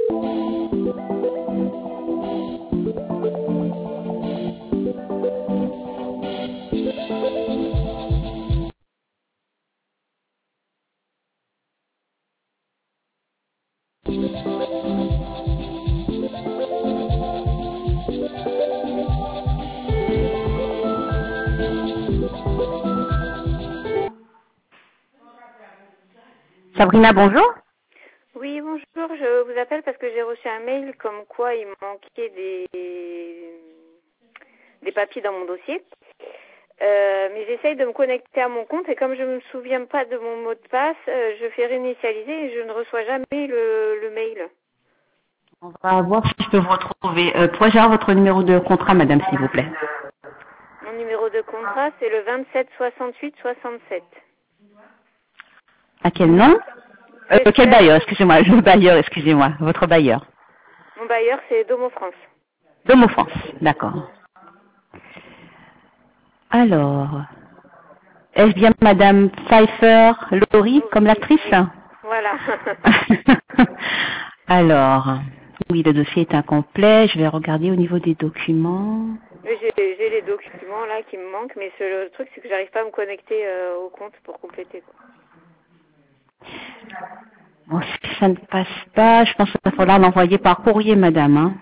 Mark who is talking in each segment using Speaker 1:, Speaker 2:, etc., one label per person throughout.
Speaker 1: Sabrina, bonjour.
Speaker 2: Oui, bonjour, je vous appelle parce que j'ai reçu un mail comme quoi il manquait des papiers dans mon dossier. Mais j'essaye de me connecter à mon compte et comme je ne me souviens pas de mon mot de passe, je fais réinitialiser et je ne reçois jamais le mail.
Speaker 1: On va voir si je peux vous retrouver. Pourrais-je avoir votre numéro de contrat, madame, s'il vous plaît?
Speaker 2: Mon numéro de contrat, c'est le 27 68 67.
Speaker 1: À quel nom? Quel bailleur, excusez-moi, le bailleur, excusez-moi, votre bailleur.
Speaker 2: Mon bailleur, c'est Domo France.
Speaker 1: Domo France, d'accord. Alors, est-ce bien madame Pfeiffer Laurie, comme l'actrice?
Speaker 2: Oui. Voilà.
Speaker 1: Alors, oui, le dossier est incomplet. Je vais regarder au niveau des documents.
Speaker 2: J'ai les documents là qui me manquent, mais le truc, c'est que j'arrive pas à me connecter au compte pour compléter, quoi.
Speaker 1: Bon, si ça ne passe pas, je pense qu'il va falloir l'envoyer par courrier, madame. Hein.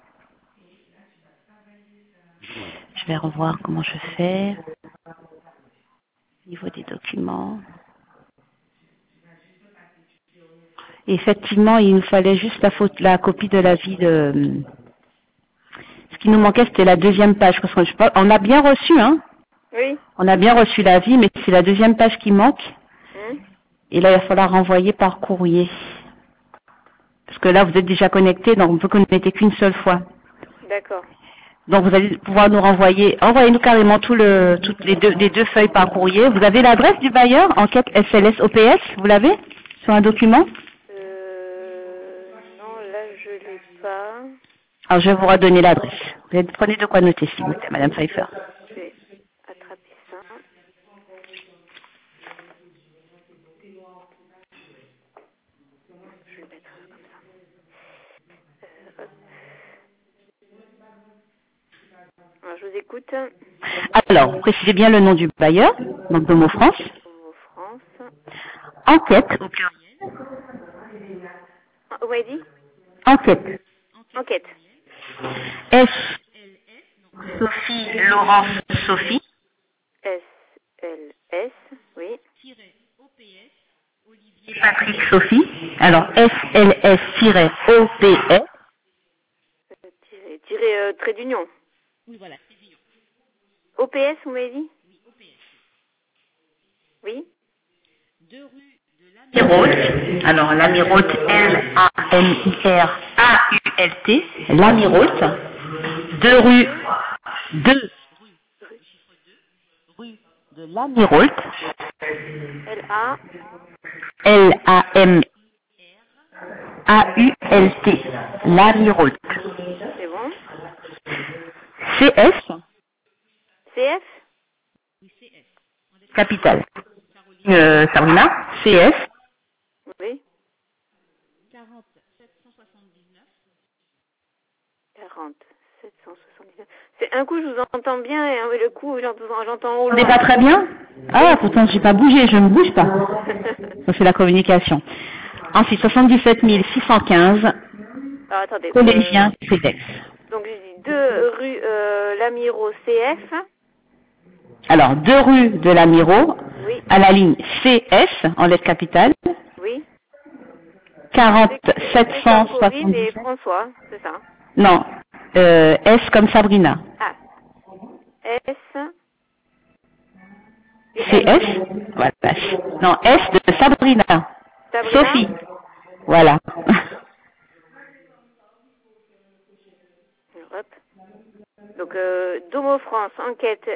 Speaker 1: Je vais revoir comment je fais. Au niveau des documents. Et effectivement, il nous fallait juste la copie de l'avis de... Ce qui nous manquait, c'était la deuxième page. Parce on a bien reçu, hein.
Speaker 2: Oui.
Speaker 1: On a bien reçu l'avis, mais c'est la deuxième page qui manque. Et là, il va falloir renvoyer par courrier. Parce que là, vous êtes déjà connecté, donc on peut connecter qu'une seule fois.
Speaker 2: D'accord.
Speaker 1: Donc vous allez pouvoir nous renvoyer, envoyez-nous carrément toutes les deux feuilles par courrier. Vous avez l'adresse du bailleur, enquête SLS OPS, vous l'avez sur un document?
Speaker 2: Non, là je l'ai pas.
Speaker 1: Alors je vais vous redonner l'adresse. Vous prenez de quoi noter, s'il vous plaît, madame Pfeiffer.
Speaker 2: Je vais attraper ça. Je vais le mettre comme ça. Hop. Alors, je vous écoute.
Speaker 1: Alors, précisez bien le nom du bailleur, donc Domo France.
Speaker 2: Domo France.
Speaker 1: Enquête, au pluriel.
Speaker 2: Vous m'avez dit?
Speaker 1: Enquête.
Speaker 2: Enquête.
Speaker 1: S. Sophie, Laurence, Sophie.
Speaker 2: SLS, oui.
Speaker 1: Patrick, Sophie. Alors, SLS-OPS.
Speaker 2: Trait d'union.
Speaker 1: Oui, voilà.
Speaker 2: OPS, vous m'avez dit? Oui.
Speaker 1: 2 rue de l'Amirolte. Alors, l'Amirolte, L-A-M-I-R-A-U-L-T. L'Amirolte. 2 rue de l'Amirolte. L-A-M-A-U-L-T. L'Amirolte.
Speaker 2: C'est bon.
Speaker 1: CS.
Speaker 2: CF?
Speaker 1: Capitale. Sabrina. CS.
Speaker 2: Oui. 40 779. C'est un coup je vous entends bien et le coup j'entends au loin.
Speaker 1: On n'est pas très bien? Ah, pourtant j'ai pas bougé, je ne bouge pas. Ça c'est la communication. Ensuite, 77 615.
Speaker 2: Alors attendez.
Speaker 1: Collégien CEDEX.
Speaker 2: Donc j'ai dit 2 rue Lamiro CF.
Speaker 1: Alors, 2 rue de l'Amiro,
Speaker 2: Oui.
Speaker 1: à la ligne CS, en lettres capitales.
Speaker 2: Oui.
Speaker 1: 40
Speaker 2: Corinne
Speaker 1: 777.
Speaker 2: et François, c'est ça?
Speaker 1: Non, S comme Sabrina.
Speaker 2: Ah. S.
Speaker 1: CS. Voilà. Non, S de Sabrina.
Speaker 2: Sabrina.
Speaker 1: Sophie. Voilà.
Speaker 2: Hop. Donc, Domo France, enquête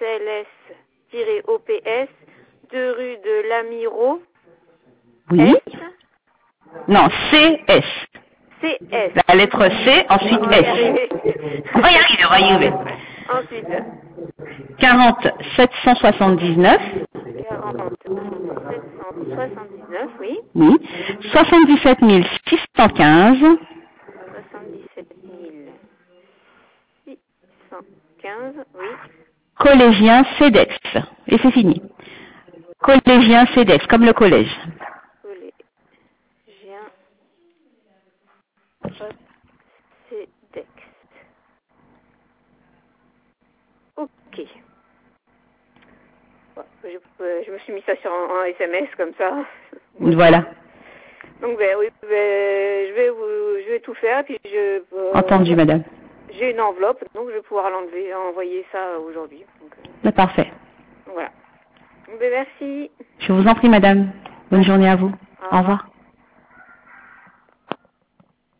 Speaker 2: SLS-OPS, 2 rue de l'Amiro.
Speaker 1: Oui.
Speaker 2: S.
Speaker 1: Non, CS.
Speaker 2: CS.
Speaker 1: La lettre C, ensuite
Speaker 2: On va y
Speaker 1: S.
Speaker 2: arriver.
Speaker 1: On va y arriver.
Speaker 2: Ensuite.
Speaker 1: 40 779.
Speaker 2: 40 779, oui.
Speaker 1: Oui. 77 615.
Speaker 2: 15, oui.
Speaker 1: Collégien CEDEX. Et c'est fini. Collégien CEDEX, comme le collège.
Speaker 2: Collégien CEDEX. Ok. Bon, je me suis mis ça sur un SMS comme ça.
Speaker 1: Voilà.
Speaker 2: Donc oui, je vais tout faire. Puis
Speaker 1: Entendu, madame.
Speaker 2: J'ai une enveloppe, donc je vais pouvoir envoyer ça aujourd'hui.
Speaker 1: Parfait.
Speaker 2: Voilà. Merci.
Speaker 1: Je vous en prie, madame. Bonne journée à vous. Au revoir.